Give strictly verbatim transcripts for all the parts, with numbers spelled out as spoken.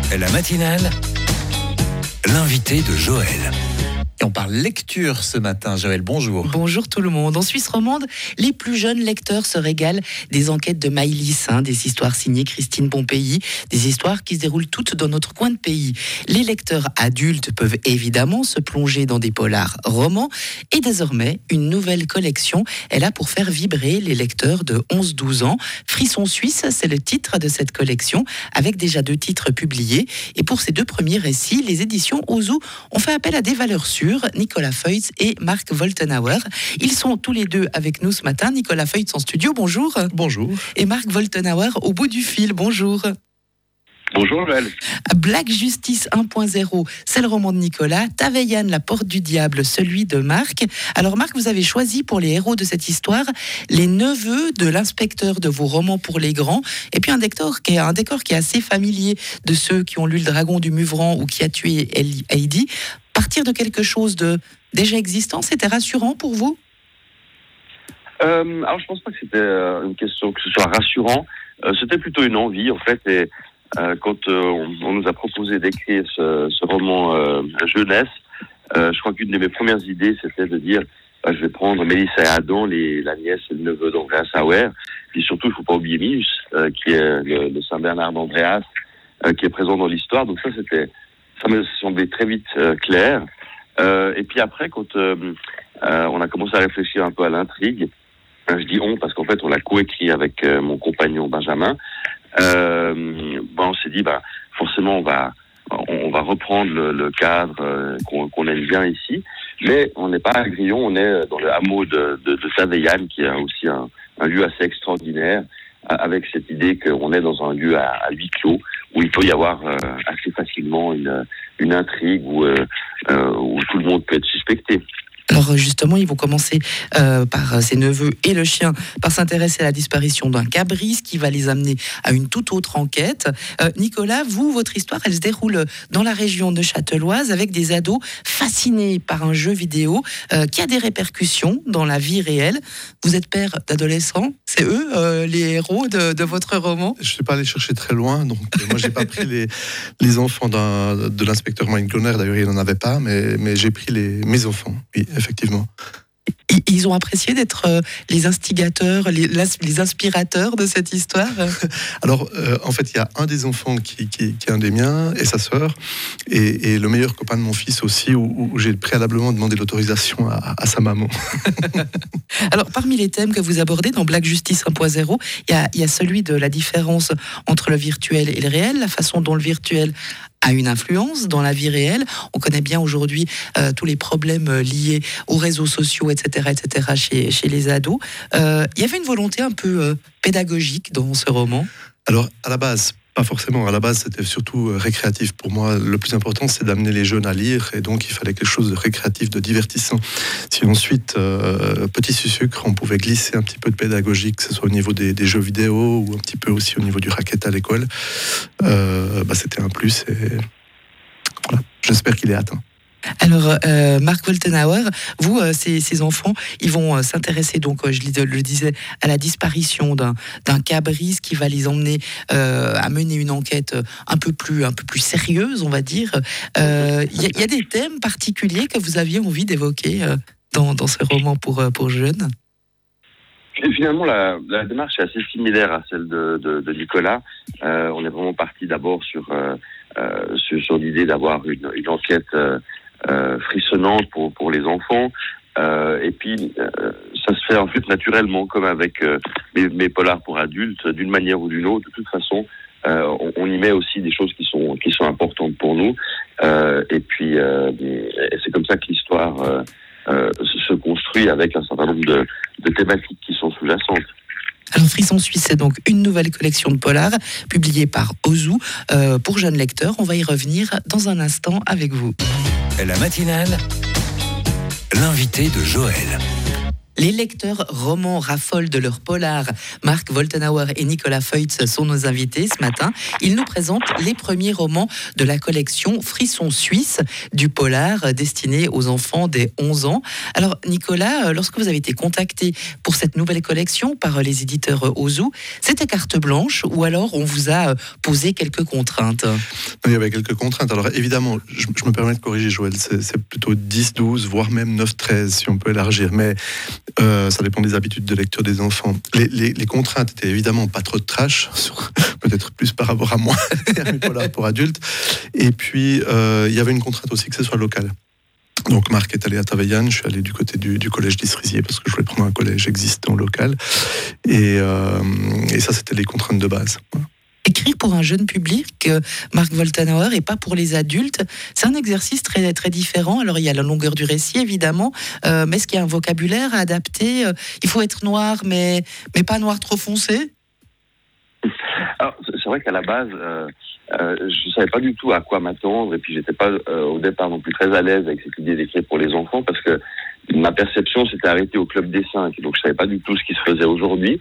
La matinale, l'invité de Joël. Et on parle lecture ce matin. Joël, bonjour. Bonjour tout le monde. En Suisse romande, les plus jeunes lecteurs se régalent des enquêtes de Maïlis, hein, des histoires signées Christine Pompéi, des histoires qui se déroulent toutes dans notre coin de pays. Les lecteurs adultes peuvent évidemment se plonger dans des polars romans et désormais, une nouvelle collection est là pour faire vibrer les lecteurs de onze douze ans. Frisson Suisse, c'est le titre de cette collection, avec déjà deux titres publiés. Et pour ces deux premiers récits, les éditions Ozu ont fait appel à des valeurs sûres, Nicolas Feutz et Marc Woltenhauer. Ils sont tous les deux avec nous ce matin. Nicolas Feutz en studio, bonjour. Bonjour. Et Marc Woltenhauer au bout du fil, bonjour. Bonjour Joël. Black Justice un point zéro, c'est le roman de Nicolas. Taveyan, la porte du diable, celui de Marc. Alors Marc, vous avez choisi pour les héros de cette histoire les neveux de l'inspecteur de vos romans pour les grands, et puis un décor qui est, un décor qui est assez familier de ceux qui ont lu Le Dragon du Muvran ou Qui a tué Heidi. Partir de quelque chose de déjà existant, c'était rassurant pour vous ? euh, Alors je pense pas que c'était euh, une question que ce soit rassurant. Euh, c'était plutôt une envie en fait. Et euh, quand euh, on, on nous a proposé d'écrire ce, ce roman euh, jeunesse, euh, je crois qu'une de mes premières idées c'était de dire bah, je vais prendre Mélissa et Adam, les, la nièce et le neveu d'Andreas Auer. Puis surtout il faut pas oublier Minus, euh, qui est le, le Saint Bernard d'Andreas, euh, qui est présent dans l'histoire. Donc ça c'était Ça me semblait très vite euh, clair. Euh, et puis après, quand euh, euh, on a commencé à réfléchir un peu à l'intrigue, euh, je dis on parce qu'en fait on l'a coécrit avec euh, mon compagnon Benjamin. Euh, ben on s'est dit, bah forcément on va on, on va reprendre le, le cadre euh, qu'on, qu'on aime bien ici, mais on n'est pas à Grillon, on est dans le hameau de, de, de Taveyan, qui est aussi un, un lieu assez extraordinaire, avec cette idée qu'on est dans un lieu à, à huis clos, où il peut y avoir euh, assez facilement une, une intrigue où, euh, euh, où tout le monde peut être suspecté. Alors justement, ils vont commencer euh, par ses neveux et le chien par s'intéresser à la disparition d'un cabri, qui va les amener à une toute autre enquête. Euh, Nicolas, vous, votre histoire, elle se déroule dans la région neuchâteloise avec des ados fascinés par un jeu vidéo euh, qui a des répercussions dans la vie réelle. Vous êtes père d'adolescents, c'est eux euh, les héros de, de votre roman ? Je ne suis pas allé chercher très loin, donc euh, moi j'ai pas pris les, les enfants d'un, de l'inspecteur Mike Gloner, d'ailleurs il n'en avait pas, mais, mais j'ai pris les, mes enfants, oui. Effectivement. Ils ont apprécié d'être euh, les instigateurs, les, les inspirateurs de cette histoire. Alors, euh, en fait, il y a un des enfants qui, qui, qui est un des miens, et sa sœur, et, et le meilleur copain de mon fils aussi, où, où j'ai préalablement demandé l'autorisation à, à sa maman. Alors, parmi les thèmes que vous abordez dans Black Justice un point zéro, il y a, il y a celui de la différence entre le virtuel et le réel, la façon dont le virtuel a une influence dans la vie réelle. On connaît bien aujourd'hui euh, tous les problèmes euh, liés aux réseaux sociaux, et cetera, et cetera chez, chez les ados. Euh, il y avait une volonté un peu euh, pédagogique dans ce roman. Alors, à la base, pas forcément. À la base, c'était surtout euh, récréatif. Pour moi, le plus important, c'est d'amener les jeunes à lire, et donc il fallait quelque chose de récréatif, de divertissant. Si ensuite, euh, petit sucre, on pouvait glisser un petit peu de pédagogique, que ce soit au niveau des, des jeux vidéo ou un petit peu aussi au niveau du racket à l'école, euh, bah, c'était un plus. Et voilà. J'espère qu'il est atteint. Alors, euh, Marc Woltenhauer, vous, euh, ces, ces enfants, ils vont euh, s'intéresser, donc, euh, je le disais, à la disparition d'un, d'un cabri, qui va les emmener euh, à mener une enquête un peu plus, un peu plus sérieuse, on va dire. Il euh, y, y a des thèmes particuliers que vous aviez envie d'évoquer euh, dans, dans ce roman pour, euh, pour jeunes ? Et finalement, la, la démarche est assez similaire à celle de, de, de Nicolas. Euh, on est vraiment parti d'abord sur, euh, euh, sur, sur l'idée d'avoir une, une enquête euh, Euh, frissonnante pour pour les enfants, euh, et puis euh, ça se fait en fait naturellement, comme avec euh, mes, mes polars pour adultes, d'une manière ou d'une autre. De toute façon, euh, on, on y met aussi des choses qui sont qui sont importantes pour nous, euh, et puis euh, et c'est comme ça que l'histoire euh, euh, se construit, avec un certain nombre de, de thématiques qui sont sous-jacentes. Alors, Frisson Suisse, c'est donc une nouvelle collection de polars publiée par Ozu euh, pour jeunes lecteurs. On va y revenir dans un instant avec vous. La matinale, l'invité de Joël. Les lecteurs romans raffolent de leurs polars. Marc Woltenhauer et Nicolas Feutz sont nos invités ce matin. Ils nous présentent les premiers romans de la collection Frisson Suisse, du polar destiné aux enfants des onze ans. Alors Nicolas, lorsque vous avez été contacté pour cette nouvelle collection par les éditeurs Ozu, c'était carte blanche ou alors on vous a posé quelques contraintes ? Il y avait quelques contraintes. Alors évidemment, je, je me permets de corriger Joël, c'est, c'est plutôt dix, douze, voire même neuf, treize, si on peut élargir. Mais euh, ça dépend des habitudes de lecture des enfants. Les, les, les contraintes étaient évidemment pas trop de trash, sur, peut-être plus par rapport à moi, et à mes polars pour adultes. Et puis, euh, il y avait une contrainte aussi que ce soit local. Donc Marc est allé à Taveillan, je suis allé du côté du, du collège d'Isrizier parce que je voulais prendre un collège existant local. Et, euh, et ça, c'était les contraintes de base. Voilà. Écrire pour un jeune public, euh, Marc Woltenhauer, et pas pour les adultes, c'est un exercice très, très différent. Alors, il y a la longueur du récit, évidemment, euh, mais est-ce qu'il y a un vocabulaire à adapter ? Il faut être noir, mais, mais pas noir trop foncé ? Alors, c'est vrai qu'à la base, euh, euh, je ne savais pas du tout à quoi m'attendre, et puis j'étais pas euh, au départ non plus très à l'aise avec cette idée d'écrire pour les enfants, parce que ma perception s'était arrêtée au club des cinq, donc je savais pas du tout ce qui se faisait aujourd'hui.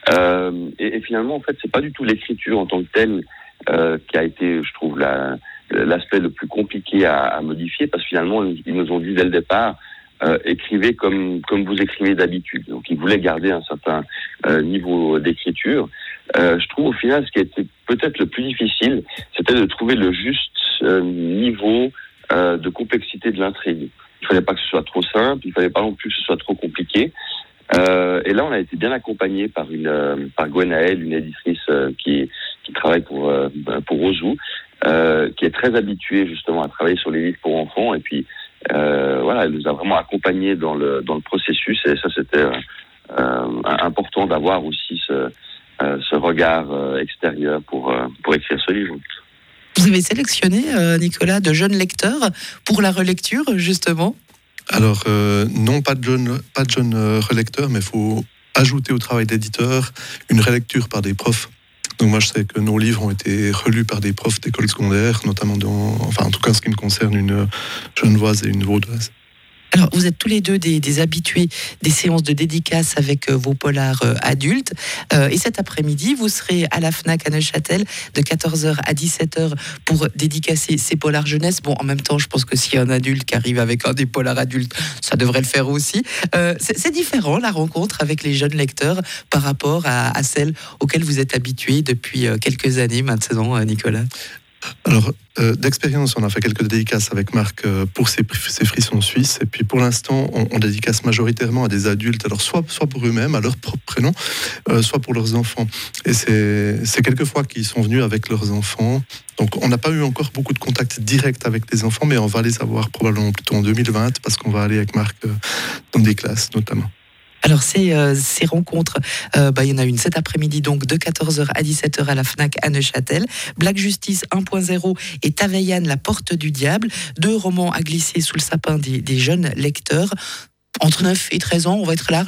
Euh, et, et finalement, en fait, c'est pas du tout l'écriture en tant que telle euh, qui a été, je trouve, la, l'aspect le plus compliqué à, à modifier, parce que finalement, ils nous ont dit dès le départ, euh, écrivez comme comme vous écrivez d'habitude. Donc, ils voulaient garder un certain euh, niveau d'écriture. Euh, je trouve au final, ce qui a été peut-être le plus difficile, c'était de trouver le juste euh, niveau euh, de complexité de l'intrigue. Il fallait pas que ce soit trop simple, il fallait pas non plus que ce soit trop compliqué. Euh, et là, on a été bien accompagné par une euh, par Gwenaëlle, une éditrice euh, qui qui travaille pour euh, pour Ozu, euh, qui est très habituée justement à travailler sur les livres pour enfants. Et puis euh, voilà, elle nous a vraiment accompagnés dans le dans le processus. Et ça, c'était euh, important d'avoir aussi ce euh, ce regard euh, extérieur pour euh, pour écrire ce livre. Vous avez sélectionné, euh, Nicolas, de jeunes lecteurs pour la relecture, justement ? Alors, euh, non, pas de jeunes pas de jeunes euh, relecteurs, mais il faut ajouter au travail d'éditeur une relecture par des profs. Donc moi, je sais que nos livres ont été relus par des profs d'école secondaire, notamment dans, enfin en tout cas, en ce qui me concerne, une genevoise et une vaudoise. Alors, vous êtes tous les deux des, des habitués des séances de dédicaces avec euh, vos polars euh, adultes. Euh, et cet après-midi, vous serez à la FNAC à Neuchâtel de quatorze heures à dix-sept heures pour dédicacer ces polars jeunesse. Bon, en même temps, je pense que s'il y a un adulte qui arrive avec un des polars adultes, ça devrait le faire aussi. Euh, c'est, c'est différent, la rencontre avec les jeunes lecteurs par rapport à, à celle auxquelles vous êtes habitués depuis euh, quelques années maintenant, euh, Nicolas. Alors, euh, d'expérience, on a fait quelques dédicaces avec Marc euh, pour ses, ses frissons suisses. Et puis, pour l'instant, on, on dédicace majoritairement à des adultes, alors soit, soit pour eux-mêmes, à leur propre prénom, euh, soit pour leurs enfants. Et c'est, c'est quelques fois qu'ils sont venus avec leurs enfants. Donc, on n'a pas eu encore beaucoup de contact direct avec les enfants, mais on va les avoir probablement plutôt en deux mille vingt, parce qu'on va aller avec Marc euh, dans des classes, notamment. Alors ces, euh, ces rencontres, euh, bah, il y en a une cet après-midi donc de quatorze heures à dix-sept heures à la FNAC à Neuchâtel. Black Justice un point zéro et Taveillan, la porte du diable. Deux romans à glisser sous le sapin des, des jeunes lecteurs. Entre neuf et treize ans, on va être large ?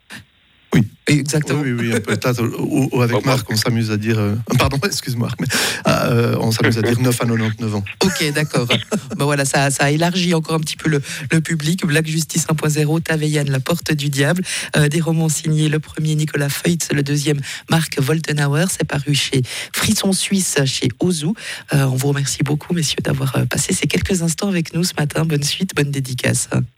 Oui. Exactement. Oui, oui, oui, peut-être. Ou, ou avec Marc, on s'amuse à dire... Euh, pardon, excuse-moi, mais euh, on s'amuse à dire neuf à quatre-vingt-dix-neuf ans. Ok, d'accord. Ben voilà, ça, ça a élargi encore un petit peu le, le public. Black Justice un point zéro, Taveillan, la porte du diable. Euh, des romans signés, le premier Nicolas Feutz, le deuxième Marc Woltenhauer. C'est paru chez Frisson Suisse, chez Ozu. Euh, on vous remercie beaucoup, messieurs, d'avoir passé ces quelques instants avec nous ce matin. Bonne suite, bonne dédicace.